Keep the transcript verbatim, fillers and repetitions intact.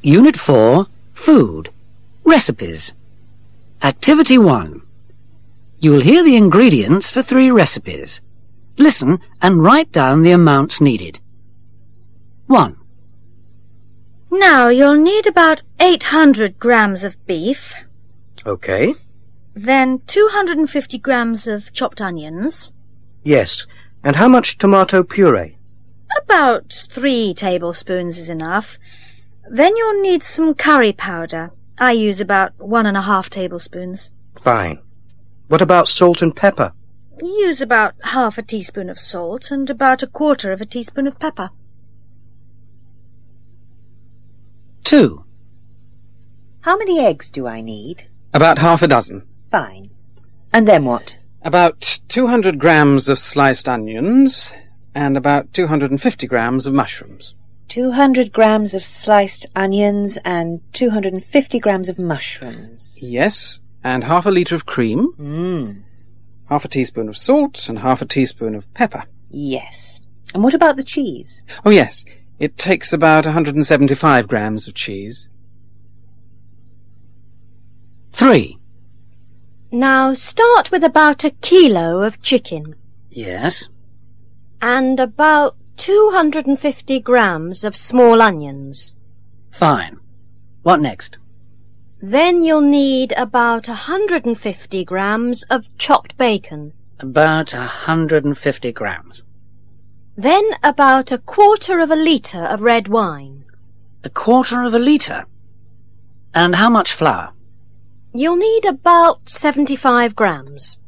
Unit four, Food. Recipes. Activity one. You will hear the ingredients for three recipes. Listen and write down the amounts needed. one. Now you'll need about eight hundred grams of beef. OK. Then two hundred fifty grams of chopped onions. Yes. And how much tomato puree? About three tablespoons is enough. Then you'll need some curry powder. I use about one and a half tablespoons. Fine. What about salt and pepper? Use about half a teaspoon of salt and about a quarter of a teaspoon of pepper. two. How many eggs do I need? About half a dozen. Fine. And then what? About two hundred grams of sliced onions and about two hundred fifty grams of mushrooms. two hundred grams of sliced onions and two hundred fifty grams of mushrooms. Yes, and half a litre of cream. Mmm. Half a teaspoon of salt and half a teaspoon of pepper. Yes. And what about the cheese? Oh, yes. It takes about one hundred seventy-five grams of cheese. three. Now start with about a kilo of chicken. Yes. And about two hundred fifty grams of small onions. Fine. What next? Then you'll need about one hundred fifty grams of chopped bacon. About a hundred and fifty grams. Then about a quarter of a litre of red wine. A quarter of a litre. And how much flour? You'll need about seventy-five grams.